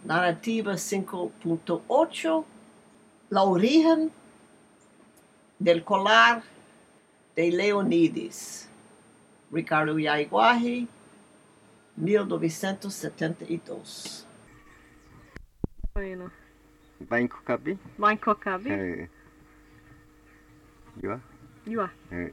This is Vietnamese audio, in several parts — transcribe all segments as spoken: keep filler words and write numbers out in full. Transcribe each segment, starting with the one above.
Narrativa cinco punto ocho, La origen del colar de Leonides, Ricardo Yaiguahi, mil novecentos e setenta e dois. Bueno. Banco Cabi? Banco Cabi? É. Dua? Dua. É.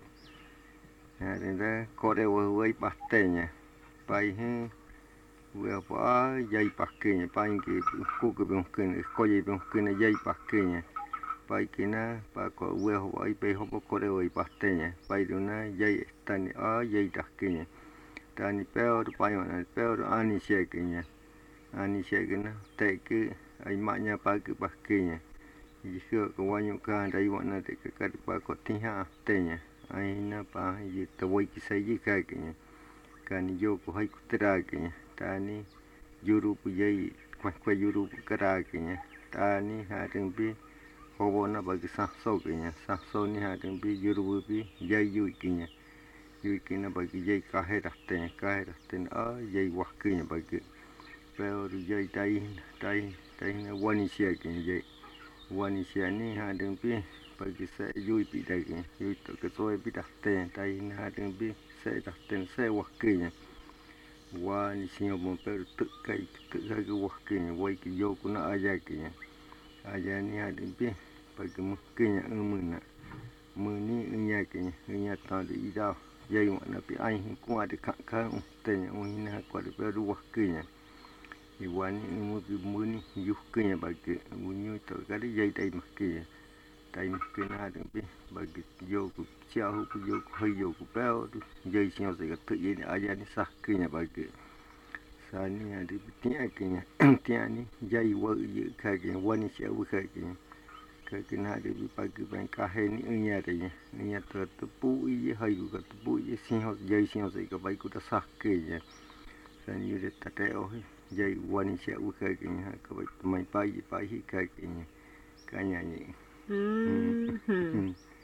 É, ainda correu aí pastenha. Pai, hein? Vừa bỏ dây bạc kia ba cái cô cái bên kia coi dây bên kia dây bạc kia ba cái na ba có vừa họ ấy bây họ có đều bạc kia ba đó na dây tani ở dây đặc kia tani bèo đó ba mà bèo đó anh xe kia anh xe kia na tại cái ấy mà nhà ba cái bạc kia chỉ sợ có bao nhiêu cái đấy bọn nó để cái cái ba có tiếng ha kia ai na ba gì tao quay cái xây gì cái kia cái này vô có hay có tra kia tani Europe jai kwa kwa Europe kara kenya tani ha ding bi hobo na ba sa so kenya sa so ni ha ding bi Europe bi jai yu kenya yu kenya ba jai ka he da te ka he da te a jai wa kenya ba ke pero jai dai dai dai na wani sia kenya jai wani sia ni ha ding bi ba ke sa yu bi da kenya yu to ke so bi da te dai na ha ding bi sa da te sa wa kenya wa ni sinyo mo pero tự kai tự kai cái wa kenya wai cái yo kuna aja kenya aja ni ha din pi pa ke mu kenya mu na mu ni nya kenya nya ta de ida yai wa na pi ai ku ade ka ka te nya u ni ha kwa de pero wa kenya i wa ni mu ki mu ni yu kenya ba ke mu nyu to ka de yai dai ma kenya dai ma kenya ha din pi ba ke yo ku chia hu ku yo ku yo ku pero yai sinyo se ka tự yai aja ni sa kenya ba ke sani ada tiang kenya tiang ni jai wa ye ka ke wani sia wa ka ke ka ke na de bi pa ke ban ka he ni nya de nya nya to to pu ye hai ku ka pu ye sin ho jai sin ho se ka bai ku ta sa ke nya sani ye ta te o jai wani sia wa ka ke nya ka bai mai pa ye pa hi ka ke nya ka nya ni Mm-hmm.